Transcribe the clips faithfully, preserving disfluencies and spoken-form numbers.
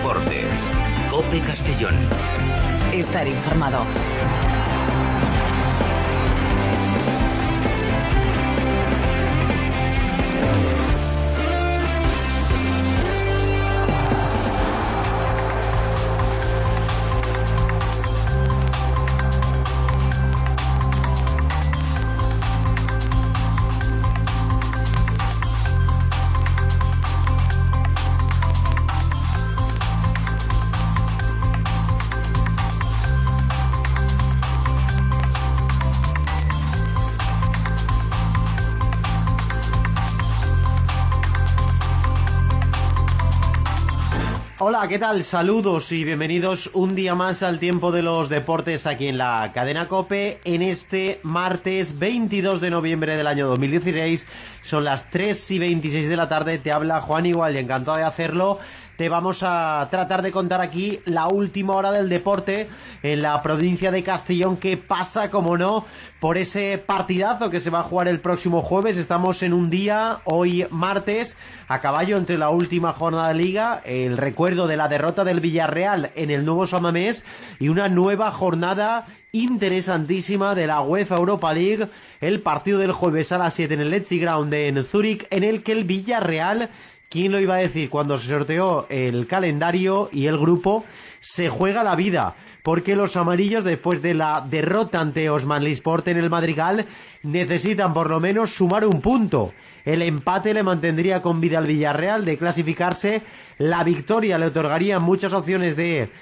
Deportes, COPE Castellón. Estar informado. Hola, ¿qué tal? Saludos y bienvenidos un día más al tiempo de los deportes aquí en la cadena COPE. En este martes veintidós de noviembre del año dos mil dieciséis, son las tres y veintiséis de la tarde. Te habla Juan Igual y encantado de hacerlo. Te vamos a tratar de contar aquí la última hora del deporte en la provincia de Castellón, que pasa, como no, por ese partidazo que se va a jugar el próximo jueves. Estamos en un día, hoy martes, a caballo entre la última jornada de Liga, el recuerdo de la derrota del Villarreal en el nuevo San Mamés y una nueva jornada interesantísima de la UEFA Europa League, el partido del jueves a las siete en el Letzi Ground en Zúrich, en el que el Villarreal, ¿quién lo iba a decir cuando se sorteó el calendario y el grupo, se juega la vida? Porque los amarillos, después de la derrota ante Osmanlisport en el Madrigal, necesitan por lo menos sumar un punto. El empate le mantendría con vida al Villarreal de clasificarse. La victoria le otorgaría muchas opciones de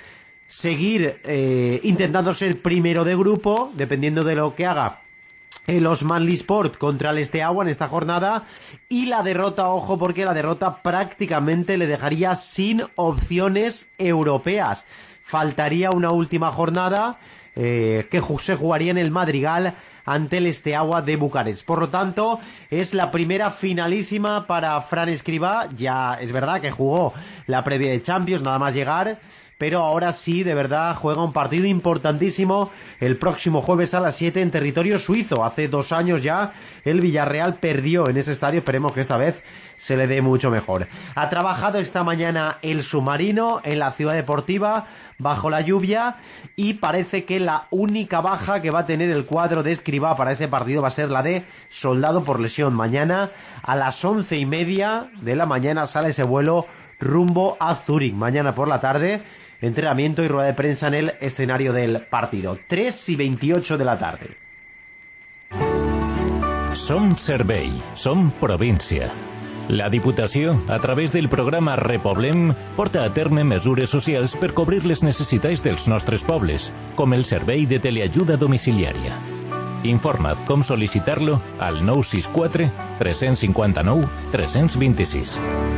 seguir eh, intentando ser primero de grupo, dependiendo de lo que haga el Osmanlisport contra el Steaua en esta jornada. Y la derrota, ojo, porque la derrota prácticamente le dejaría sin opciones europeas. Faltaría una última jornada eh, que se jugaría en el Madrigal ante el Steaua de Bucarest. Por lo tanto, es la primera finalísima para Fran Escribá. Ya es verdad que jugó la previa de Champions nada más llegar, pero ahora sí, de verdad, juega un partido importantísimo el próximo jueves a las siete en territorio suizo. Hace dos años ya el Villarreal perdió en ese estadio, esperemos que esta vez se le dé mucho mejor. Ha trabajado esta mañana el submarino en la ciudad deportiva bajo la lluvia, y parece que la única baja que va a tener el cuadro de Escribá para ese partido va a ser la de Soldado por lesión. Mañana a las once y media de la mañana sale ese vuelo rumbo a Zúrich. Mañana por la tarde, entrenamiento y rueda de prensa en el escenario del partido. tres y veintiocho de la tarde. Som servei, som província. La Diputació, a través del programa Repoblem, porta a terme mesures socials per cobrir les necessitats dels nostres pobles, com el servei de teleajuda domiciliària. Informa't com sol·licitar-lo al nou sis quatre, tres cinc nou, tres dos sis.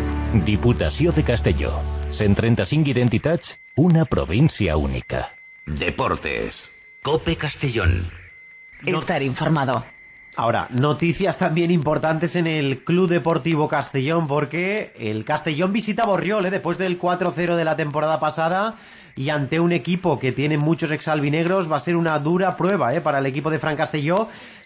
Diputació de Castelló. cent trenta-cinc identitats, una província única. Deportes, COPE Castellón. Estar informado. Ahora, noticias también importantes en el Club Deportivo Castellón, porque el Castellón visita Borriol, ¿eh? Después del cuatro cero de la temporada pasada, y ante un equipo que tiene muchos exalbinegros, va a ser una dura prueba ¿eh? para el equipo de Fran Castelló.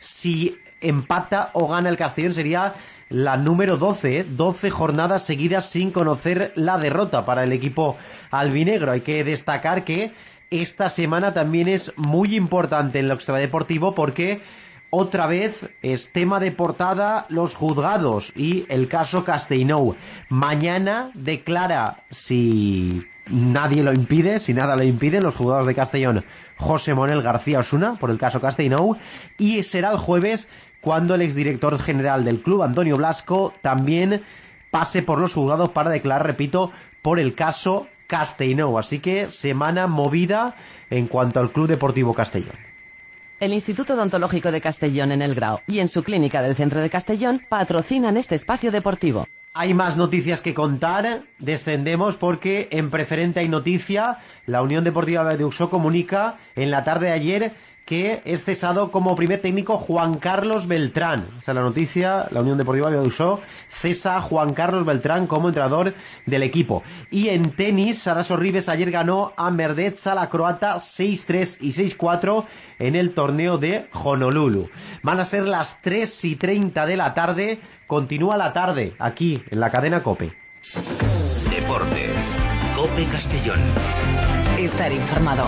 Si empata o gana el Castellón, sería la número doce, ¿eh? doce jornadas seguidas sin conocer la derrota para el equipo albinegro. Hay que destacar que esta semana también es muy importante en lo extradeportivo, porque otra vez es tema de portada los juzgados y el caso Castellnou. Mañana declara, si nadie lo impide, si nada lo impide, los juzgados de Castellón, José Manuel García Osuna por el caso Castellnou, y será el jueves cuando el exdirector general del club, Antonio Blasco, también pase por los juzgados para declarar, repito, por el caso Castellnou. Así que semana movida en cuanto al Club Deportivo Castellón. El Instituto Odontológico de Castellón en El Grau y en su clínica del centro de Castellón patrocinan este espacio deportivo. Hay más noticias que contar. Descendemos porque en Preferente hay noticia. La Unión Deportiva de Uxó comunica en la tarde de ayer que es cesado como primer técnico Juan Carlos Beltrán. O sea, la noticia, la Unión Deportiva de Uxó cesa a Juan Carlos Beltrán como entrenador del equipo. Y en tenis, Sara Sorribes ayer ganó a Merdetsa, la croata, seis tres y seis cuatro en el torneo de Honolulu. Van a ser las tres y treinta de la tarde. Continúa la tarde aquí en la cadena COPE. Deportes, Cope Castellón. Estar informado.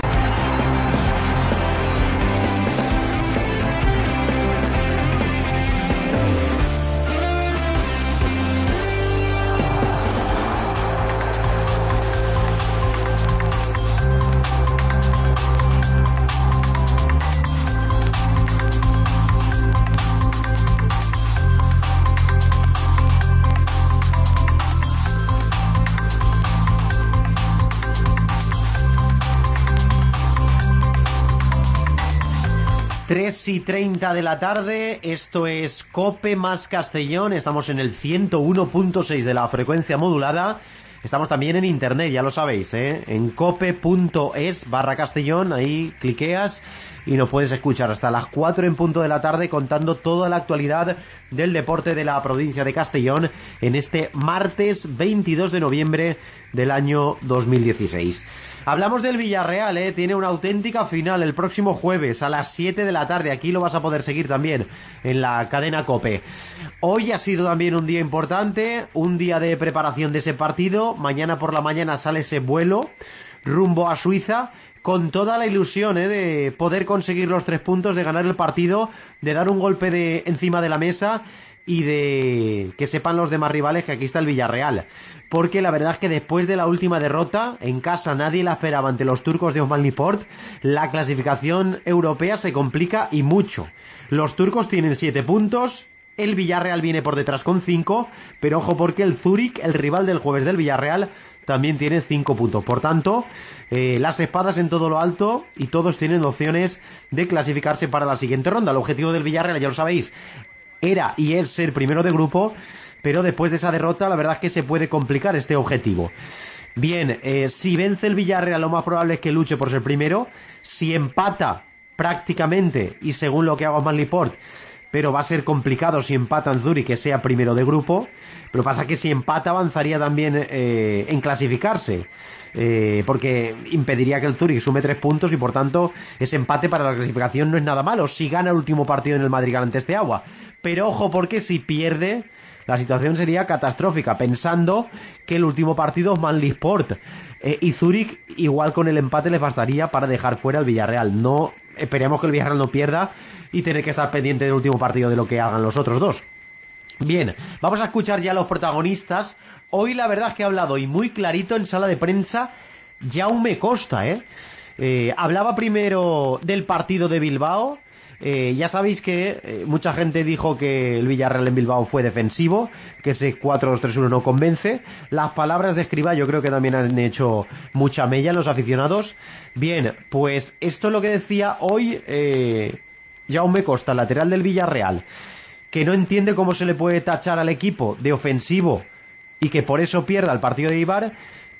tres y treinta de la tarde, esto es Cope más Castellón, estamos en el ciento uno punto seis de la frecuencia modulada, estamos también en internet, ya lo sabéis, ¿eh? En cope punto es barra Castellón, ahí cliqueas y nos puedes escuchar hasta las cuatro en punto de la tarde contando toda la actualidad del deporte de la provincia de Castellón en este martes veintidós de noviembre del año dos mil dieciséis. Hablamos del Villarreal, ¿eh? Tiene una auténtica final el próximo jueves a las siete de la tarde. Aquí lo vas a poder seguir también en la cadena COPE. Hoy ha sido también un día importante, un día de preparación de ese partido. Mañana por la mañana sale ese vuelo rumbo a Suiza con toda la ilusión, ¿eh? De poder conseguir los tres puntos, de ganar el partido, de dar un golpe de encima de la mesa y de que sepan los demás rivales que aquí está el Villarreal. Porque la verdad es que después de la última derrota, en casa nadie la esperaba ante los turcos de Osmanliport, la clasificación europea se complica y mucho. Los turcos tienen siete puntos, el Villarreal viene por detrás con cinco, pero ojo porque el Zúrich, el rival del jueves del Villarreal, también tiene cinco puntos. Por tanto, eh, las espadas en todo lo alto y todos tienen opciones de clasificarse para la siguiente ronda. El objetivo del Villarreal, ya lo sabéis, era y es ser primero de grupo, pero después de esa derrota la verdad es que se puede complicar este objetivo. Bien, eh, si vence el Villarreal lo más probable es que luche por ser primero. Si empata prácticamente, y según lo que haga Osmanliport, pero va a ser complicado si empata en Zúrich que sea primero de grupo, pero pasa que si empata avanzaría también eh, en clasificarse, eh, porque impediría que el Zúrich sume tres puntos y por tanto ese empate para la clasificación no es nada malo si gana el último partido en el Madrigal ante este agua. Pero ojo porque si pierde la situación sería catastrófica, pensando que el último partido Osmanliport eh, y Zúrich igual con el empate les bastaría para dejar fuera al Villarreal. No esperemos que el Villarreal no pierda y tener que estar pendiente del último partido de lo que hagan los otros dos. Bien, vamos a escuchar ya a los protagonistas. Hoy la verdad es que ha hablado y muy clarito en sala de prensa Jaume Costa, ¿eh? eh hablaba primero del partido de Bilbao. Eh, ya sabéis que eh, mucha gente dijo que el Villarreal en Bilbao fue defensivo, que ese cuatro dos tres uno no convence. Las palabras de Escribá yo creo que también han hecho mucha mella en los aficionados. Bien, pues esto es lo que decía hoy eh, Jaume Costa, lateral del Villarreal, que no entiende cómo se le puede tachar al equipo de ofensivo y que por eso pierda el partido de Eibar,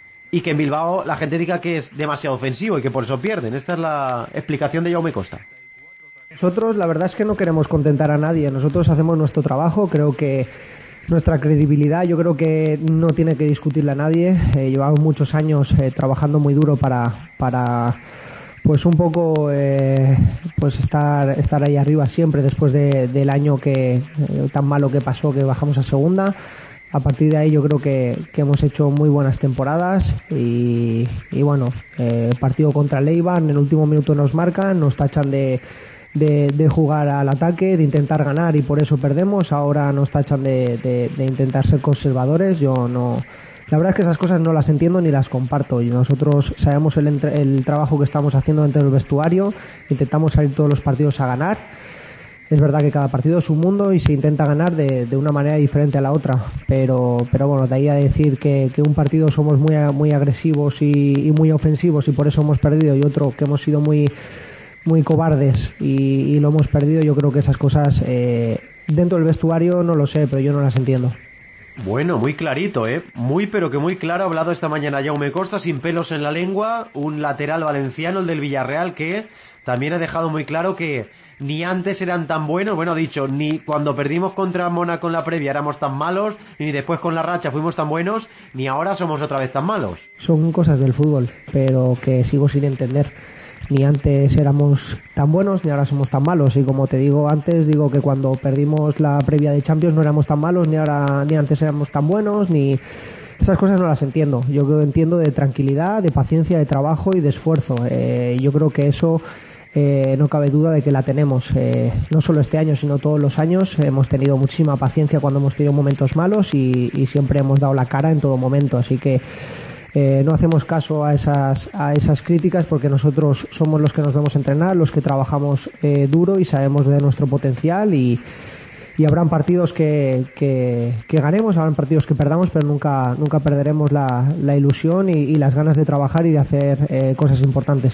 y que en Bilbao la gente diga que es demasiado ofensivo y que por eso pierden. Esta es la explicación de Jaume Costa. Nosotros la verdad es que no queremos contentar a nadie, nosotros hacemos nuestro trabajo, creo que nuestra credibilidad yo creo que no tiene que discutirla a nadie, eh, llevamos muchos años eh, trabajando muy duro para, para pues un poco eh, pues estar, estar ahí arriba siempre después de, del año que eh, tan malo que pasó que bajamos a segunda. A partir de ahí yo creo que, que hemos hecho muy buenas temporadas y, y bueno, eh, partido contra Leibar, en el último minuto nos marcan, nos tachan de De, de jugar al ataque, de intentar ganar y por eso perdemos. Ahora nos tachan de, de, de intentar ser conservadores. Yo no, la verdad es que esas cosas no las entiendo ni las comparto, y nosotros sabemos el, entre, el trabajo que estamos haciendo dentro del vestuario, intentamos salir todos los partidos a ganar. Es verdad que cada partido es un mundo y se intenta ganar de, de una manera diferente a la otra, pero pero bueno, de ahí a decir que, que un partido somos muy, muy agresivos y, y muy ofensivos y por eso hemos perdido, y otro que hemos sido muy muy cobardes y, y lo hemos perdido, yo creo que esas cosas eh, dentro del vestuario no lo sé, pero yo no las entiendo. Bueno, muy clarito, ¿eh? Muy pero que muy claro ha hablado esta mañana Jaume Costa, sin pelos en la lengua, un lateral valenciano, el del Villarreal, que también ha dejado muy claro que ni antes eran tan buenos, bueno, ha dicho, ni cuando perdimos contra Mónaco en la previa éramos tan malos, ni después con la racha fuimos tan buenos, ni ahora somos otra vez tan malos. Son cosas del fútbol, pero que sigo sin entender. Ni antes éramos tan buenos, ni ahora somos tan malos. Y como te digo antes, digo que cuando perdimos la previa de Champions no éramos tan malos, ni ahora ni antes éramos tan buenos, ni, esas cosas no las entiendo. Yo creo, entiendo de tranquilidad, de paciencia, de trabajo y de esfuerzo. Eh, yo creo que eso eh, no cabe duda de que la tenemos. Eh, no solo este año, sino todos los años. Hemos tenido muchísima paciencia cuando hemos tenido momentos malos y, y siempre hemos dado la cara en todo momento. Así que eh, no hacemos caso a esas, a esas críticas, porque nosotros somos los que nos vamos a entrenar, los que trabajamos eh, duro y sabemos de nuestro potencial, y Y habrán partidos que, que, que ganemos, habrán partidos que perdamos, pero nunca nunca perderemos la, la ilusión y, y las ganas de trabajar y de hacer eh, cosas importantes.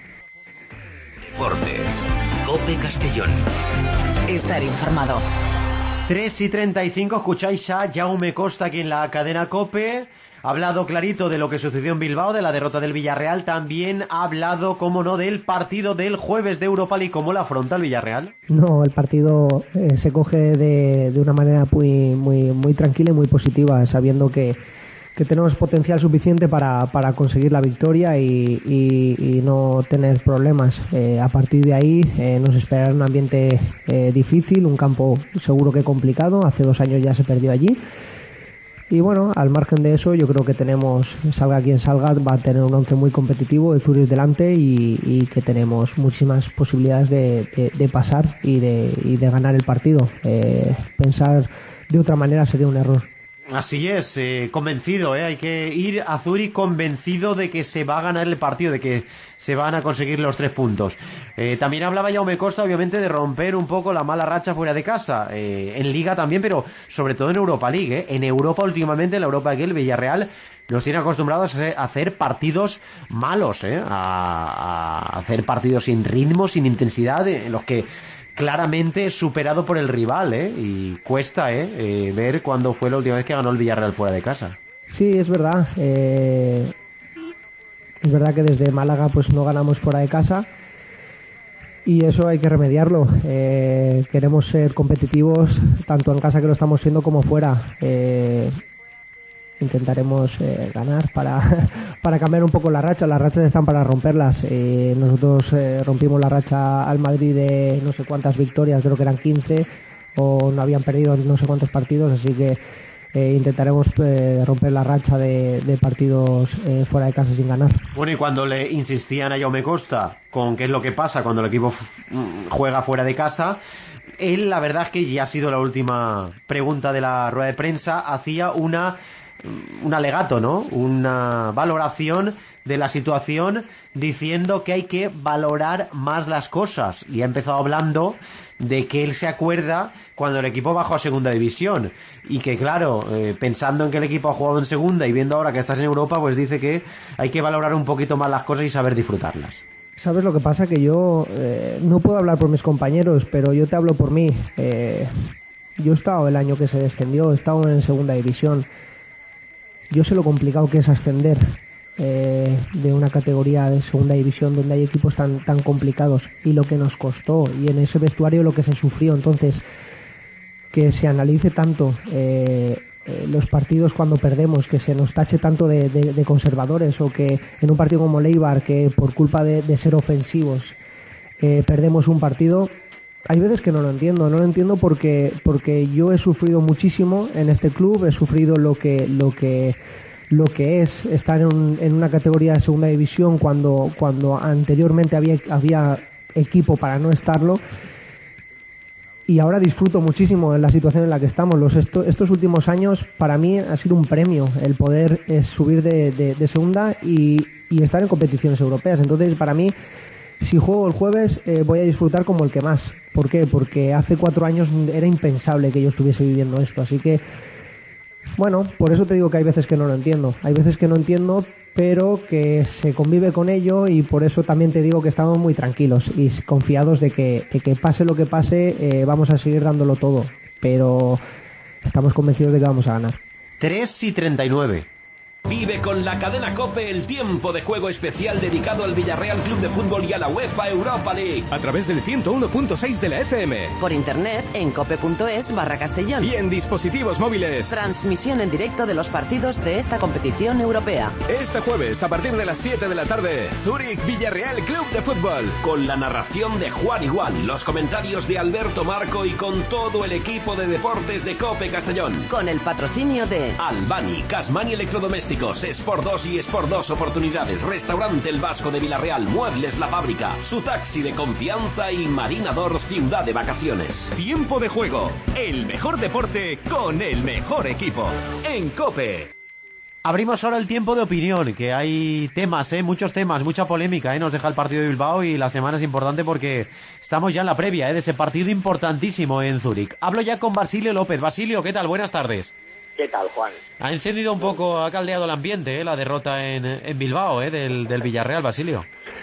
Deportes. COPE Castellón. Estar informado. tres y treinta y cinco, escucháis a Jaume Costa aquí en la cadena COPE. Ha hablado clarito de lo que sucedió en Bilbao, de la derrota del Villarreal. También ha hablado, como no, del partido del jueves de Europa League. ¿Cómo la afronta el Villarreal? No, el partido eh, se coge de, de una manera muy muy muy tranquila y muy positiva, sabiendo que, que tenemos potencial suficiente para, para conseguir la victoria y, y, y no tener problemas. Eh, a partir de ahí eh, nos espera un ambiente eh, difícil, un campo seguro que complicado. Hace dos años ya se perdió allí. Y bueno, al margen de eso, yo creo que tenemos, salga quien salga, va a tener un once muy competitivo, el Zurich delante, y, y que tenemos muchísimas posibilidades de, de, de pasar y de, y de ganar el partido. Eh, pensar de otra manera sería un error. Así es, eh, convencido, eh, hay que ir a Zurich convencido de que se va a ganar el partido, de que se van a conseguir los tres puntos. Eh, también hablaba Jaume Costa, obviamente, de romper un poco la mala racha fuera de casa, eh, en Liga también, pero sobre todo en Europa League. Eh. En Europa últimamente, en la Europa League, el Villarreal nos tiene acostumbrados a hacer partidos malos, eh, a, a hacer partidos sin ritmo, sin intensidad, en los que claramente superado por el rival, ¿eh? Y cuesta, ¿eh? eh ver cuándo fue la última vez que ganó el Villarreal fuera de casa. Sí, es verdad. Eh, es verdad que desde Málaga pues no ganamos fuera de casa y eso hay que remediarlo. Eh, queremos ser competitivos tanto en casa, que lo estamos siendo, como fuera. Eh, intentaremos eh, ganar para, para cambiar un poco la racha. Las rachas están para romperlas. Eh, nosotros eh, rompimos la racha al Madrid de no sé cuántas victorias, creo que eran quince, o no habían perdido no sé cuántos partidos, así que eh, intentaremos eh, romper la racha de, de partidos eh, fuera de casa sin ganar. Bueno, y cuando le insistían a Jaume Costa con qué es lo que pasa cuando el equipo juega fuera de casa, él, la verdad es que ya ha sido la última pregunta de la rueda de prensa, hacía una un alegato, ¿no? Una valoración de la situación, diciendo que hay que valorar más las cosas, y ha empezado hablando de que él se acuerda cuando el equipo bajó a segunda división y que, claro, eh, pensando en que el equipo ha jugado en segunda y viendo ahora que estás en Europa, pues dice que hay que valorar un poquito más las cosas y saber disfrutarlas. ¿Sabes lo que pasa? Que yo eh, no puedo hablar por mis compañeros, pero yo te hablo por mí. Eh, yo he estado el año que se descendió, he estado en segunda división. Yo sé lo complicado que es ascender eh, de una categoría de segunda división donde hay equipos tan tan complicados, y lo que nos costó, y en ese vestuario lo que se sufrió. Entonces, que se analice tanto eh, eh, los partidos cuando perdemos, que se nos tache tanto de, de, de conservadores, o que en un partido como Leibar, que por culpa de, de ser ofensivos eh, perdemos un partido. Hay veces que no lo entiendo, no lo entiendo porque porque yo he sufrido muchísimo en este club, he sufrido lo que lo que lo que es estar en, un, en una categoría de segunda división cuando cuando anteriormente había había equipo para no estarlo, y ahora disfruto muchísimo en la situación en la que estamos. Los esto, estos últimos años para mí ha sido un premio el poder eh, subir de, de, de segunda y, y estar en competiciones europeas. Entonces, para mí, si juego el jueves, eh, voy a disfrutar como el que más. ¿Por qué? Porque hace cuatro años era impensable que yo estuviese viviendo esto. Así que, bueno, por eso te digo que hay veces que no lo entiendo. Hay veces que no entiendo, pero que se convive con ello, y por eso también te digo que estamos muy tranquilos y confiados de que, de que pase lo que pase, eh, vamos a seguir dándolo todo. Pero estamos convencidos de que vamos a ganar. tres y treinta y nueve. Vive con la cadena COPE el tiempo de juego especial dedicado al Villarreal Club de Fútbol y a la UEFA Europa League. A través del ciento uno punto seis de la F M. Por internet en cope.es barra Castellón. Y en dispositivos móviles. Transmisión en directo de los partidos de esta competición europea. Este jueves, a partir de las siete de la tarde, Zurich Villarreal Club de Fútbol. Con la narración de Juan Igual, los comentarios de Alberto Marco y con todo el equipo de deportes de COPE Castellón. Con el patrocinio de Albani, Casmani Electrodomésticos, Sport dos y Sport dos Oportunidades, Restaurante El Vasco de Villarreal, Muebles La Fábrica, su taxi de confianza y Marinador Ciudad de Vacaciones. Tiempo de juego, el mejor deporte con el mejor equipo. En COPE. Abrimos ahora el tiempo de opinión, que hay temas, ¿eh? Muchos temas, mucha polémica, ¿eh? Nos deja el partido de Bilbao y la semana es importante porque estamos ya en la previa, ¿eh? De ese partido importantísimo en Zúrich. Hablo ya con Basilio López. Basilio, ¿qué tal? Buenas tardes. ¿Qué tal, Juan? Ha encendido un poco, ha caldeado el ambiente, ¿eh? La derrota en, en Bilbao, ¿eh? Del, del Villarreal, Basilio.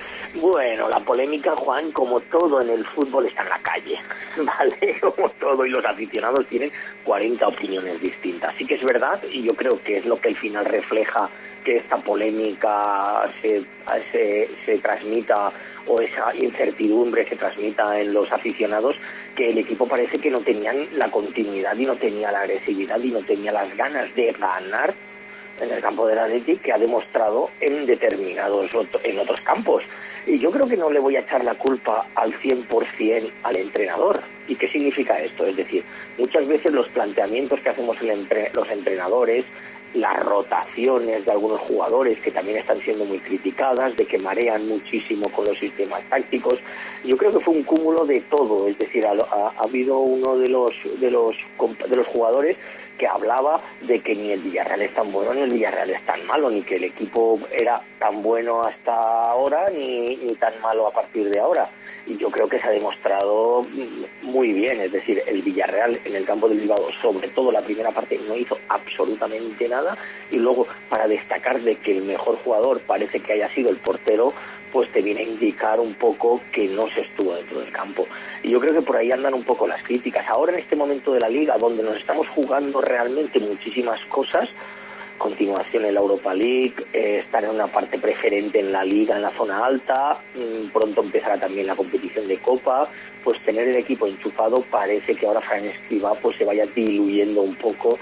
Bueno, la polémica, Juan, como todo en el fútbol, está en la calle, ¿vale? Como todo, y los aficionados tienen cuarenta opiniones distintas. Sí que es verdad, y yo creo que es lo que al final refleja que esta polémica se, se, se transmita, o esa incertidumbre se transmita en los aficionados, que el equipo parece que no tenían la continuidad y no tenía la agresividad y no tenía las ganas de ganar en el campo del Athletic, que ha demostrado en determinados en otros campos. Y yo creo que no le voy a echar la culpa al cien por ciento al entrenador. ¿Y qué significa esto? Es decir, muchas veces los planteamientos que hacemos el entre, los entrenadores, las rotaciones de algunos jugadores que también están siendo muy criticadas, de que marean muchísimo con los sistemas tácticos. Yo creo que fue un cúmulo de todo, es decir, ha, ha, ha habido uno de los de los de los jugadores que hablaba de que ni el Villarreal es tan bueno ni el Villarreal es tan malo, ni que el equipo era tan bueno hasta ahora ni, ni tan malo a partir de ahora. Y yo creo que se ha demostrado muy bien, es decir, el Villarreal en el campo del Bilbao, sobre todo la primera parte, no hizo absolutamente nada, y luego, para destacar de que el mejor jugador parece que haya sido el portero, pues te viene a indicar un poco que no se estuvo dentro del campo. Y yo creo que por ahí andan un poco las críticas. Ahora, en este momento de la Liga, donde nos estamos jugando realmente muchísimas cosas, continuación en la Europa League, eh, estar en una parte preferente en la Liga, en la zona alta, mmm, pronto empezará también la competición de Copa, pues tener el equipo enchufado parece que ahora Fran Escribá pues se vaya diluyendo un poco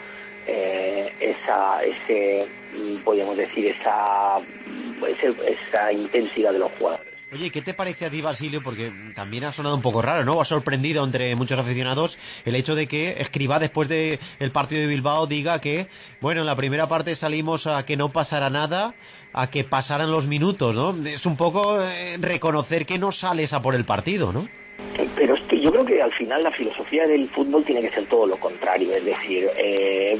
eh, esa, ese, podríamos decir, esa, ese, esa intensidad de los jugadores. Oye, ¿qué te parece a ti, Basilio? Porque también ha sonado un poco raro, ¿no? Ha sorprendido entre muchos aficionados el hecho de que Escribá, después del partido de Bilbao, diga que, bueno, en la primera parte salimos a que no pasara nada, a que pasaran los minutos, ¿no? Es un poco eh, reconocer que no sales a por el partido, ¿no? Pero es que yo creo que al final la filosofía del fútbol tiene que ser todo lo contrario, es decir, eh,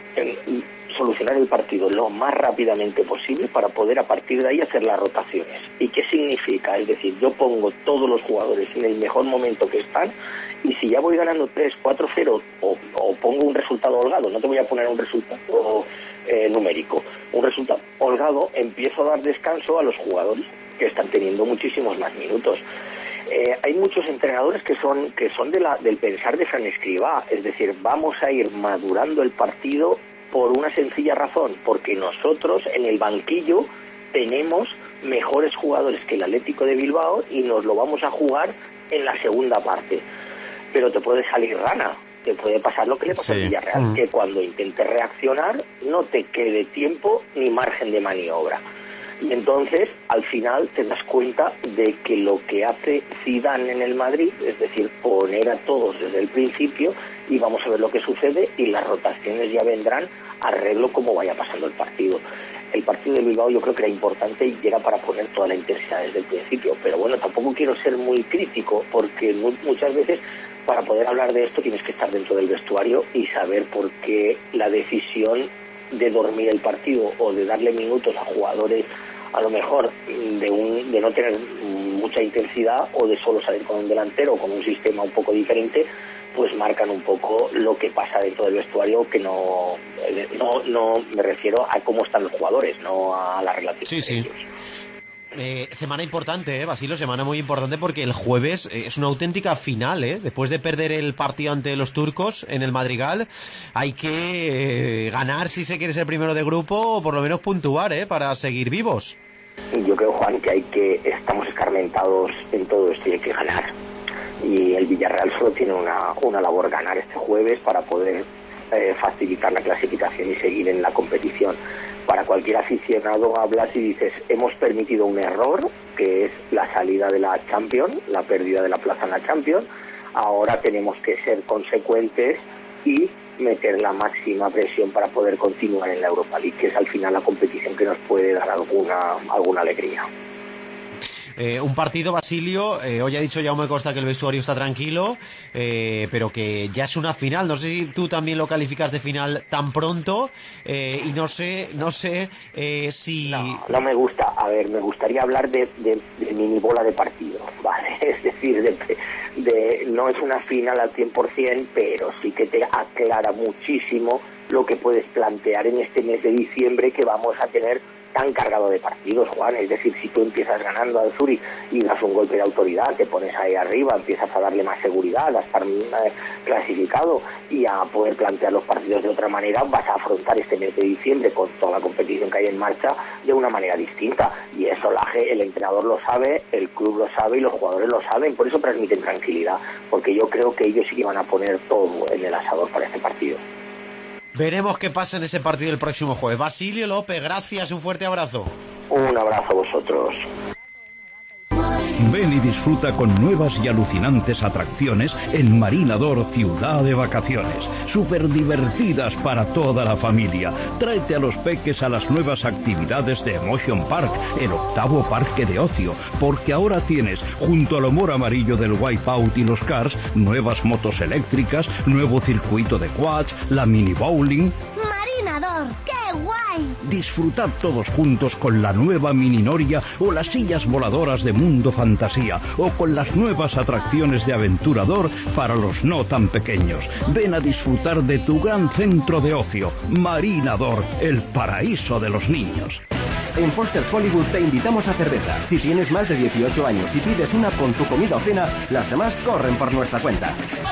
solucionar el partido lo más rápidamente posible para poder a partir de ahí hacer las rotaciones. ¿Y qué significa? Es decir, yo pongo todos los jugadores en el mejor momento que están, y si ya voy ganando tres, cuatro, cero o, o pongo un resultado holgado, no te voy a poner un resultado eh, numérico, un resultado holgado, empiezo a dar descanso a los jugadores que están teniendo muchísimos más minutos. Eh, hay muchos entrenadores que son que son de la, del pensar de Fran Escribá, es decir, vamos a ir madurando el partido por una sencilla razón, porque nosotros en el banquillo tenemos mejores jugadores que el Atlético de Bilbao y nos lo vamos a jugar en la segunda parte. Pero te puede salir rana, te puede pasar lo que le pasó sí. al Villarreal, mm. que cuando intentes reaccionar no te quede tiempo ni margen de maniobra. Y entonces, al final, te das cuenta de que lo que hace Zidane en el Madrid, es decir, poner a todos desde el principio, y vamos a ver lo que sucede, y las rotaciones ya vendrán, arreglo como vaya pasando el partido. El partido de Bilbao yo creo que era importante y era para poner toda la intensidad desde el principio, pero bueno, tampoco quiero ser muy crítico, porque muchas veces para poder hablar de esto tienes que estar dentro del vestuario y saber por qué la decisión de dormir el partido o de darle minutos a jugadores a lo mejor de, un, de no tener mucha intensidad o de solo salir con un delantero o con un sistema un poco diferente, pues marcan un poco lo que pasa dentro del vestuario, que no no, no me refiero a cómo están los jugadores, no a la relación sí, de sí. ellos. Eh, semana importante, ¿eh, Basilio? Semana muy importante porque el jueves eh, es una auténtica final, ¿eh? Después de perder el partido ante los turcos en el Madrigal, hay que eh, ganar si se quiere ser primero de grupo o por lo menos puntuar, ¿eh? Para seguir vivos. Yo creo, Juan, que hay que estamos escarmentados en todo esto y hay que ganar. Y el Villarreal solo tiene una, una labor, ganar este jueves para poder eh, facilitar la clasificación y seguir en la competición. Para cualquier aficionado hablas y dices, hemos permitido un error, que es la salida de la Champions, la pérdida de la plaza en la Champions. Ahora tenemos que ser consecuentes y meter la máxima presión para poder continuar en la Europa League, que es al final la competición que nos puede dar alguna, alguna alegría. Eh, un partido, Basilio, eh, hoy ha dicho Jaume Costa que el vestuario está tranquilo, eh, pero que ya es una final. No sé si tú también lo calificas de final tan pronto, eh, y no sé no sé eh, si... No, no me gusta. A ver, me gustaría hablar de, de, de mini bola de partido, ¿vale? Es decir, de, de no es una final al cien por ciento, pero sí que te aclara muchísimo lo que puedes plantear en este mes de diciembre, que vamos a tener tan cargado de partidos, Juan. Es decir, si tú empiezas ganando al Zurich y das un golpe de autoridad, te pones ahí arriba, empiezas a darle más seguridad, a estar eh, clasificado y a poder plantear los partidos de otra manera, vas a afrontar este mes de diciembre con toda la competición que hay en marcha de una manera distinta. Y eso la, el entrenador lo sabe, el club lo sabe y los jugadores lo saben. Por eso transmiten tranquilidad, porque yo creo que ellos sí que van a poner todo en el asador para este partido. Veremos qué pasa en ese partido el próximo jueves. Basilio López, gracias, un fuerte abrazo. Un abrazo a vosotros. Ven y disfruta con nuevas y alucinantes atracciones en Marinador Ciudad de Vacaciones. Súper divertidas para toda la familia. Tráete a los peques a las nuevas actividades de Emotion Park, el octavo parque de ocio, porque ahora tienes, junto al humor amarillo del Wipeout y los Cars, nuevas motos eléctricas, nuevo circuito de quads, la mini bowling. ¡Marinador! ¡Qué guay! Disfrutad todos juntos con la nueva mini noria o las sillas voladoras de Mundo Fantasía, o con las nuevas atracciones de Aventurador para los no tan pequeños. Ven a disfrutar de tu gran centro de ocio, Marinador, el paraíso de los niños. En Foster's Hollywood te invitamos a cerveza. Si tienes más de dieciocho años y pides una con tu comida o cena, las demás corren por nuestra cuenta.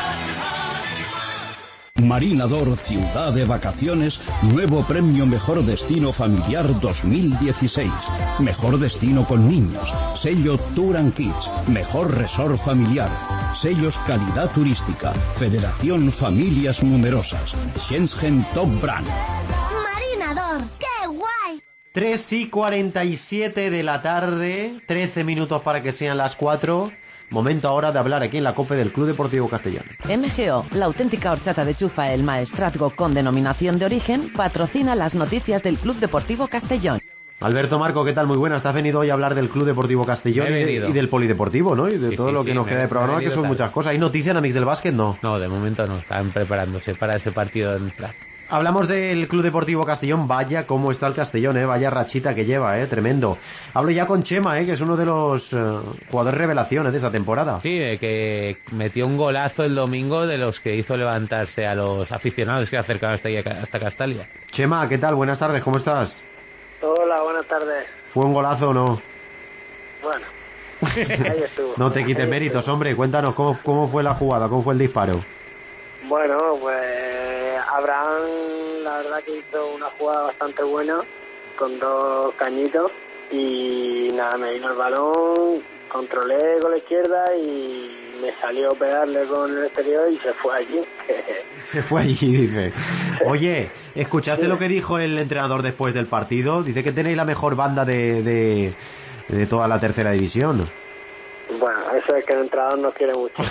Marinador Ciudad de Vacaciones, nuevo premio Mejor Destino Familiar dos mil dieciséis. Mejor destino con niños. Sello Tour and Kids. Mejor resort familiar. Sellos Calidad Turística. Federación Familias Numerosas. Shenzhen Top Brand. Marinador, qué guay. tres y cuarenta y siete de la tarde, trece minutos para que sean las cuatro. Momento ahora de hablar aquí en la COPE del Club Deportivo Castellón. M G O, la auténtica horchata de chufa El Maestrazgo con denominación de origen, patrocina las noticias del Club Deportivo Castellón. Alberto Marco, ¿qué tal? Muy buenas. ¿Te has venido hoy a hablar del Club Deportivo Castellón y, de, y del Polideportivo, ¿no? Y de sí, todo sí, lo que sí, nos queda de programa, que son tal. Muchas cosas. ¿Hay noticias en Amix del Básquet? No. No, de momento no. Están preparándose para ese partido en Prat. Hablamos del Club Deportivo Castellón. Vaya cómo está el Castellón, ¿eh? Vaya rachita que lleva, ¿eh? Tremendo. Hablo ya con Chema, ¿eh? Que es uno de los eh, jugadores revelaciones de esta temporada. Sí, eh, que metió un golazo el domingo de los que hizo levantarse a los aficionados que acercaban hasta, hasta Castalia. Chema, ¿qué tal? Buenas tardes, ¿cómo estás? Hola, buenas tardes. ¿Fue un golazo o no? Bueno, ahí estuvo. No te quites méritos, estuvo. Hombre. Cuéntanos, ¿cómo, ¿cómo fue la jugada? ¿Cómo fue el disparo? Bueno, pues Abraham, la verdad que hizo una jugada bastante buena con dos cañitos y nada, me vino el balón, controlé con la izquierda y me salió a pegarle con el exterior y se fue allí. Se fue allí, dice. Oye, ¿escuchaste sí. lo que dijo el entrenador después del partido? Dice que tenéis la mejor banda de, de, de toda la tercera división. Bueno, eso es que el entrenador nos quiere mucho.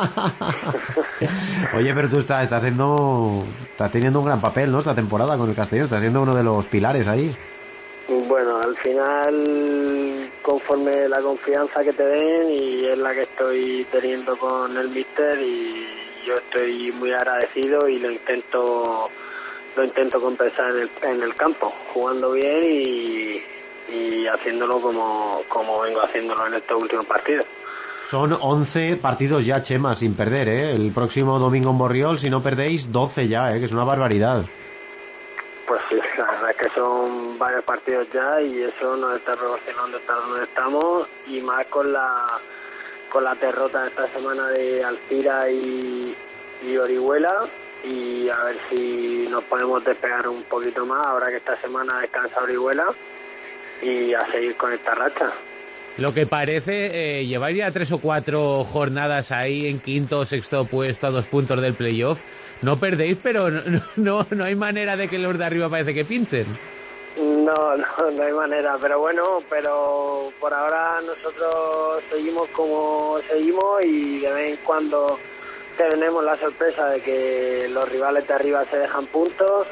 Oye, pero tú estás, estás siendo, estás teniendo un gran papel, ¿no? Esta temporada con el Castellón, estás siendo uno de los pilares ahí. Bueno, al final, conforme la confianza que te den, y es la que estoy teniendo con el míster, y yo estoy muy agradecido y lo intento, lo intento compensar en el, en el campo, jugando bien y y haciéndolo como, como vengo haciéndolo en estos últimos partidos. Son once partidos ya, Chema, sin perder, ¿eh? El próximo domingo en Borriol, si no perdéis, doce ya, ¿eh? Que es una barbaridad. Pues La verdad es que son varios partidos ya y eso nos está proporcionando estar donde estamos, y más con la con la derrota esta semana de Alcira y, y Orihuela, y a ver si nos podemos despegar un poquito más ahora que esta semana descansa Orihuela, y a seguir con esta racha. Lo que parece, eh, llevar ya tres o cuatro jornadas ahí en quinto o sexto puesto a dos puntos del playoff. No perdéis, pero no, no, no hay manera de que los de arriba parece que pinchen. No, no, no hay manera, pero bueno, pero por ahora nosotros seguimos como seguimos, y de vez en cuando tenemos la sorpresa de que los rivales de arriba se dejan puntos.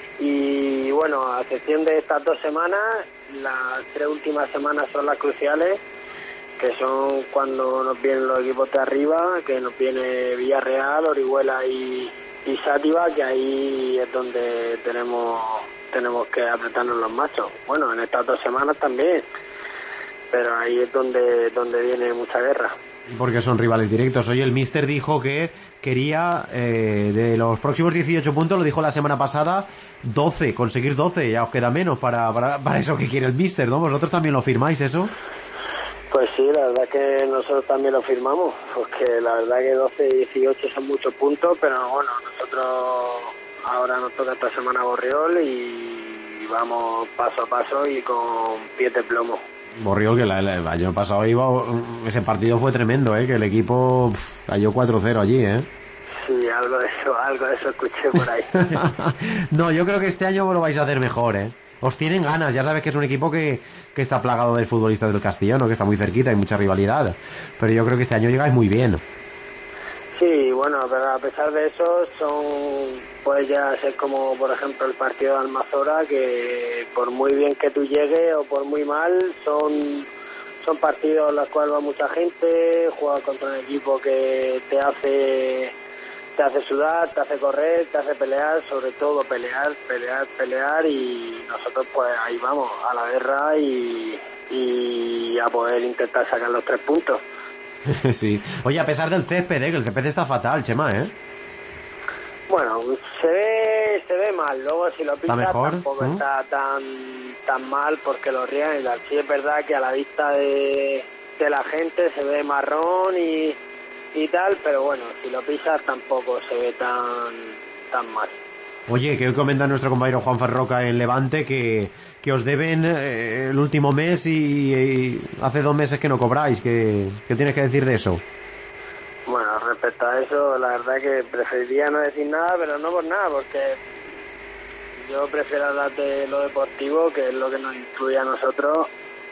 Y bueno, a excepción de estas dos semanas, las tres últimas semanas son las cruciales, que son cuando nos vienen los equipos de arriba, que nos viene Villarreal, Orihuela y, y Sátiva, que ahí es donde tenemos tenemos que apretarnos los machos. Bueno, en estas dos semanas también, pero ahí es donde donde viene mucha guerra. Porque son rivales directos. Hoy el míster dijo que quería, eh, de los próximos dieciocho puntos, lo dijo la semana pasada, doce, conseguir doce, ya os queda menos para, para, para eso que quiere el míster, ¿no? ¿Vosotros también lo firmáis eso? Pues sí, la verdad que nosotros también lo firmamos, porque la verdad que doce y dieciocho son muchos puntos, pero bueno, nosotros ahora nos toca esta semana Borriol y vamos paso a paso y con pies de plomo. Borriol, que la, la, el año pasado iba, ese partido fue tremendo, ¿eh? Que el equipo pff, cayó cuatro cero allí, ¿eh? Sí, algo de eso, algo de eso escuché por ahí. No, yo creo que este año lo vais a hacer mejor, ¿eh? Os tienen ganas, ya sabes que es un equipo que, que está plagado de futbolistas del Castellano, que está muy cerquita, hay mucha rivalidad, pero yo creo que este año llegáis muy bien. Sí, bueno, pero a pesar de eso, son puede ya ser como, por ejemplo, el partido de Almazora, que por muy bien que tú llegues o por muy mal, son son partidos en los cuales va mucha gente, juegas contra un equipo que te hace te hace sudar, te hace correr, te hace pelear, sobre todo pelear, pelear, pelear, y nosotros pues ahí vamos, a la guerra y, y a poder intentar sacar los tres puntos. Sí. Oye, a pesar del césped, ¿eh? Que el césped está fatal, Chema, ¿eh? Bueno, se ve se ve mal, luego si lo pisas mejor, tampoco ¿no? está tan tan mal porque lo riegan y tal. Sí es verdad que a la vista de, de la gente se ve marrón y, y tal, pero bueno, si lo pisas tampoco se ve tan tan mal. Oye, que hoy comenta nuestro compañero Juan Ferroca en Levante que, que os deben eh, el último mes y, y hace dos meses que no cobráis. ¿Qué, qué tienes que decir de eso? Bueno, respecto a eso, la verdad que preferiría no decir nada, pero no por nada, porque yo prefiero hablar de lo deportivo, que es lo que nos incluye a nosotros,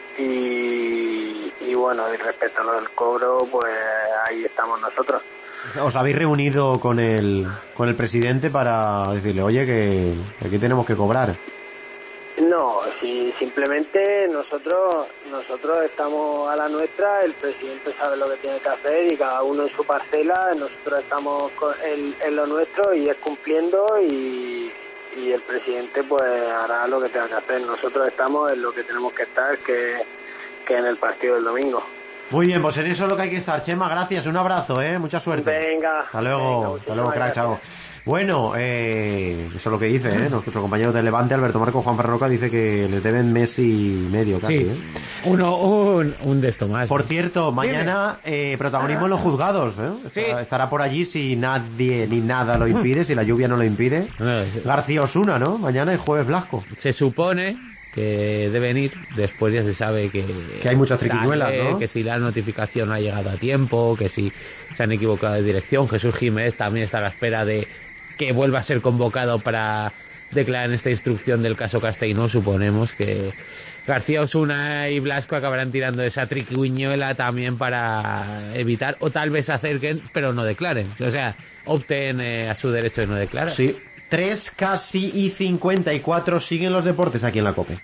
y, y bueno, y respecto a lo del cobro, pues ahí estamos nosotros. ¿Os habéis reunido con el con el presidente para decirle, oye, que aquí tenemos que cobrar? No, si simplemente nosotros nosotros estamos a la nuestra, el presidente sabe lo que tiene que hacer y cada uno en su parcela, nosotros estamos en, en lo nuestro y es cumpliendo, y, y el presidente pues hará lo que tenga que hacer. Nosotros estamos en lo que tenemos que estar, que, que en el partido del domingo. Muy bien, pues en eso es lo que hay que estar. Chema, gracias, un abrazo, ¿eh? Mucha suerte. Venga. Hasta luego, venga, hasta luego, crack, gracias. chao. Bueno, eh, eso es lo que dice, ¿eh? Nuestro compañero de Levante, Alberto Marco Juan Ferroca, dice que les deben mes y medio casi, Sí, ¿eh? uno, un, un de esto más. Por cierto, mañana eh, protagonismo en los juzgados, ¿eh? Sí. Estará, estará por allí si nadie ni nada lo impide, si la lluvia no lo impide. García Osuna, ¿no? Mañana es jueves Blasco. Se supone que deben ir, después ya se sabe que... Que hay muchas triquiñuelas, dale, ¿no? Que si la notificación no ha llegado a tiempo, que si se han equivocado de dirección. Jesús Jiménez también está a la espera de que vuelva a ser convocado para declarar esta instrucción del caso Castellino. Suponemos que García Osuna y Blasco acabarán tirando esa triquiñuela también para evitar, o tal vez acerquen, pero no declaren. O sea, opten eh, a su derecho de no declarar. Sí. tres casi y cincuenta y cuatro siguen los deportes aquí en la COPE.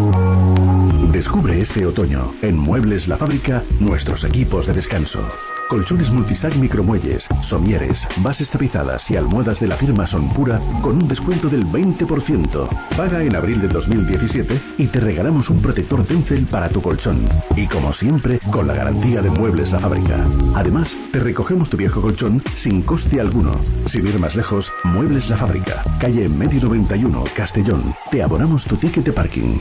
Descubre este otoño en Muebles La Fábrica nuestros equipos de descanso. Colchones Multisac Micromuelles, somieres, bases tapizadas y almohadas de la firma Sonpura con un descuento del veinte por ciento. Paga en abril del dos mil diecisiete y te regalamos un protector Tencel para tu colchón. Y como siempre, con la garantía de Muebles La Fábrica. Además, te recogemos tu viejo colchón sin coste alguno. Sin ir más lejos, Muebles La Fábrica, calle Medio noventa y uno, Castellón. Te abonamos tu ticket de parking.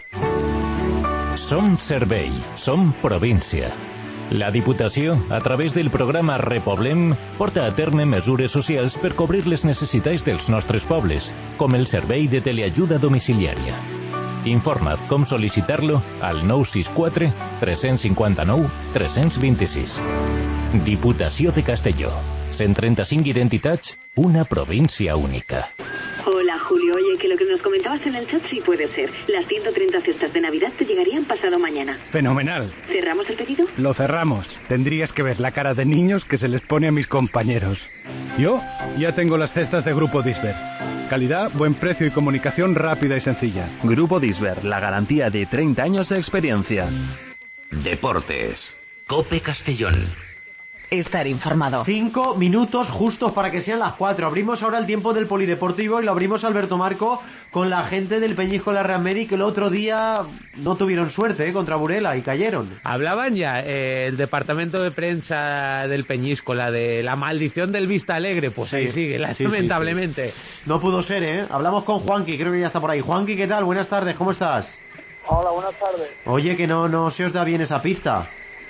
Som Servei, som província. La Diputació, a través del programa Repoblem, porta a terme mesures socials per cobrir les necessitats dels nostres pobles, com el servei de teleajuda domiciliària. Informa't com sol·licitar-lo al nou sis quatre tres cinc nou tres dos sis. Diputació de Castelló. cent trenta-cinc identitats, una província única. Hola, Julio. Oye, que lo que nos comentabas en el chat sí puede ser. Las ciento treinta cestas de Navidad te llegarían pasado mañana. Fenomenal. ¿Cerramos el pedido? Lo cerramos. Tendrías que ver la cara de niños que se les pone a mis compañeros. Yo ya tengo las cestas de Grupo Disber. Calidad, buen precio y comunicación rápida y sencilla. Grupo Disber, la garantía de treinta años de experiencia. Deportes. Cope Castellón. Estar informado. Cinco minutos justos para que sean las cuatro. Abrimos ahora el tiempo del polideportivo y lo abrimos, Alberto Marco, con la gente del Peñíscola Real Meri, que el otro día no tuvieron suerte ¿eh? contra Burela y cayeron. Hablaban ya eh, el departamento de prensa del Peñíscola de la maldición del Vista Alegre. Pues sí, ahí sigue, sí, lamentablemente. Sí, sí. No pudo ser, ¿eh? Hablamos con Juanqui, creo que ya está por ahí. Juanqui, ¿qué tal? Buenas tardes, ¿cómo estás? Hola, buenas tardes. Oye, que no, no se os da bien esa pista.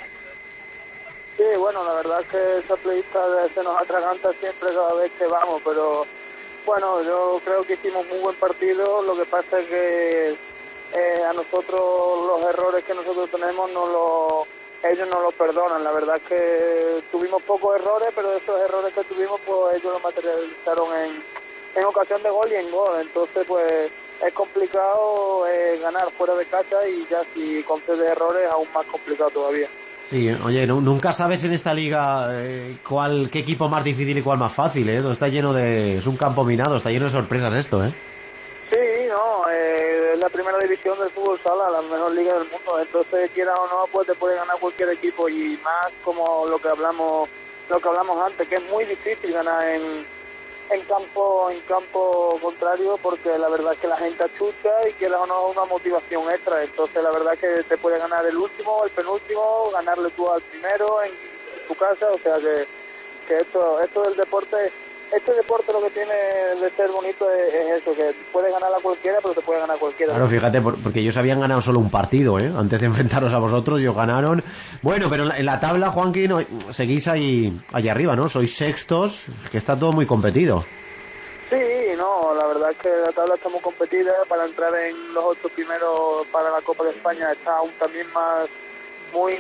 Sí, bueno, la verdad es que esa pista se nos atraganta siempre cada vez que vamos, pero bueno, yo creo que hicimos muy buen partido. Lo que pasa es que eh, a nosotros los errores que nosotros tenemos no lo, ellos no los perdonan. La verdad es que tuvimos pocos errores, pero esos errores que tuvimos, pues ellos los materializaron en, en ocasión de gol y en gol. Entonces, pues es complicado eh, ganar fuera de casa, y ya si concede errores, aún más complicado todavía. Sí, oye, no, nunca sabes en esta liga eh, cuál, qué equipo más difícil y cuál más fácil, ¿eh? Está lleno de... es un campo minado, está lleno de sorpresas esto, ¿eh? Sí, no, eh, es la primera división del fútbol sala, la mejor liga del mundo, entonces quiera o no, pues te puede ganar cualquier equipo, y más como lo que hablamos lo que hablamos antes, que es muy difícil ganar en, en campo en campo contrario, porque la verdad es que la gente achucha y quiera o no una motivación extra. Entonces la verdad es que te puede ganar el último, el penúltimo, ganarle tú al primero en tu casa. O sea que, que esto esto del deporte, este deporte lo que tiene de ser bonito es, es eso, que puede ganar a cualquiera, pero te puede ganar cualquiera. Claro, fíjate, porque ellos habían ganado solo un partido, ¿eh? Antes de enfrentaros a vosotros, ellos ganaron. Bueno, pero en la, en la tabla, Juanqui, no, seguís ahí, ahí arriba, ¿no? Sois sextos, que está todo muy competido. Sí, no, la verdad es que la tabla está muy competida. Para entrar en los ocho primeros para la Copa de España está aún también más, muy,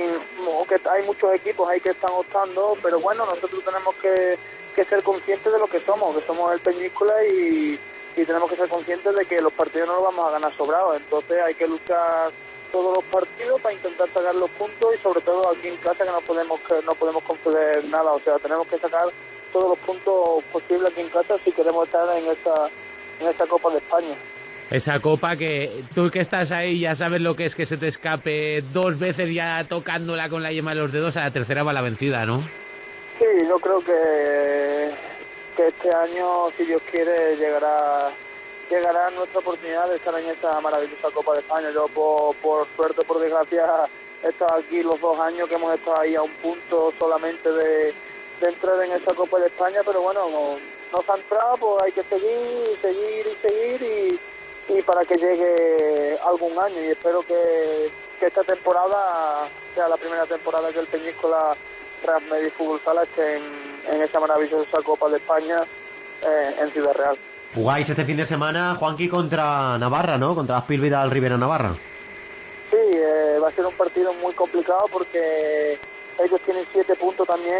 que hay muchos equipos ahí que están optando, pero bueno, nosotros tenemos que que ser conscientes de lo que somos, que somos el Peñíscola, y, y tenemos que ser conscientes de que los partidos no los vamos a ganar sobrados. Entonces hay que luchar todos los partidos para intentar sacar los puntos, y sobre todo aquí en casa, que no podemos que no podemos conceder nada. O sea, tenemos que sacar todos los puntos posibles aquí en casa si queremos estar en esta en esta Copa de España. Esa copa que tú que estás ahí ya sabes lo que es que se te escape dos veces ya tocándola con la yema de los dedos, a la tercera va la vencida, ¿no? Sí, yo creo que, que este año, si Dios quiere, llegará llegará nuestra oportunidad de estar en esta maravillosa Copa de España. Yo, por, por suerte, por desgracia, he estado aquí los dos años que hemos estado ahí a un punto solamente de, de entrar en esa Copa de España, pero bueno, no, nos ha entrado, pues hay que seguir, seguir y seguir, y, y para que llegue algún año, y espero que, que esta temporada sea la primera temporada que el Peñíscola Real Meri Fútbol Sala esté en, en esa maravillosa Copa de España eh, en Ciudad Real. Jugáis este fin de semana, Juanqui, contra Navarra, ¿no? Contra Aspil Vidal Rivera Navarra. Sí, eh, va a ser un partido muy complicado porque ellos tienen siete puntos también,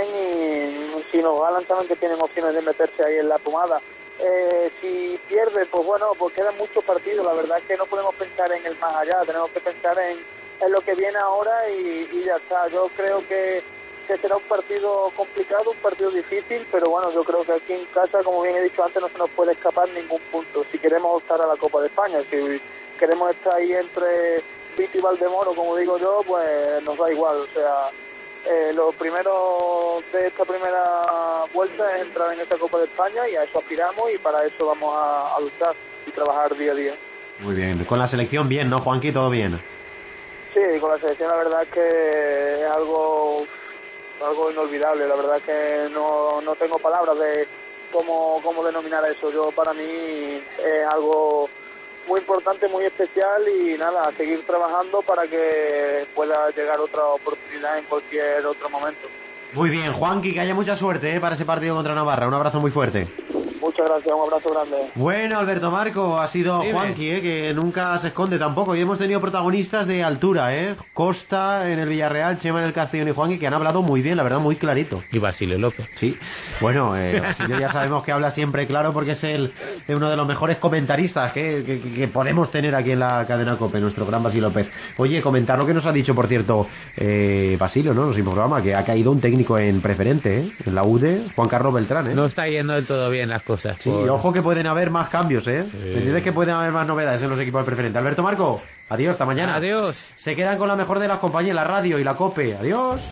y si nos ganan saben que tienen opciones de meterse ahí en la pomada. Eh, si pierden, pues bueno, pues quedan muchos partidos. La verdad es que no podemos pensar en el más allá, tenemos que pensar en, en lo que viene ahora, y, y ya está. Yo creo que que será un partido complicado, un partido difícil, pero bueno, yo creo que aquí en casa, como bien he dicho antes, no se nos puede escapar ningún punto. Si queremos optar a la Copa de España, si queremos estar ahí entre Vito y Valdemoro, como digo yo, pues nos da igual. O sea, Eh, lo primero de esta primera vuelta es entrar en esta Copa de España y a eso aspiramos y para eso vamos a, a luchar y trabajar día a día. Muy bien, con la selección bien, ¿no, Juanqui? ¿Todo bien? Sí, con la selección la verdad es que es algo, algo inolvidable, la verdad es que no, no tengo palabras de cómo, cómo denominar eso. Yo para mí es algo muy importante, muy especial y nada, a seguir trabajando para que pueda llegar otra oportunidad en cualquier otro momento. Muy bien, Juanqui, que haya mucha suerte, ¿eh? Para ese partido contra Navarra. Un abrazo muy fuerte. Muchas gracias, un abrazo grande. Bueno, Alberto Marco, ha sido Dime. Juanqui, ¿eh? Que nunca se esconde tampoco. Y hemos tenido protagonistas de altura, ¿eh? Costa en el Villarreal, Chema en el Castellón y Juanqui, que han hablado muy bien, la verdad, muy clarito. Y Basilio López. Sí, bueno, eh, Basilio ya sabemos que habla siempre claro porque es el uno de los mejores comentaristas que, que, que podemos tener aquí en la cadena COPE, nuestro gran Basilio López. Oye, comentar lo que nos ha dicho, por cierto, eh, Basilio, ¿no? Nos programa que ha caído un técnico en preferente, ¿eh? En la U D E, Juan Carlos Beltrán, ¿eh? No está yendo del todo bien las cosas. Sí, por... y ojo que pueden haber más cambios, ¿eh? Sí. Me dices que pueden haber más novedades en los equipos del preferente. Alberto Marco, adiós, hasta mañana. Adiós. Se quedan con la mejor de las compañías, la radio y la COPE. Adiós.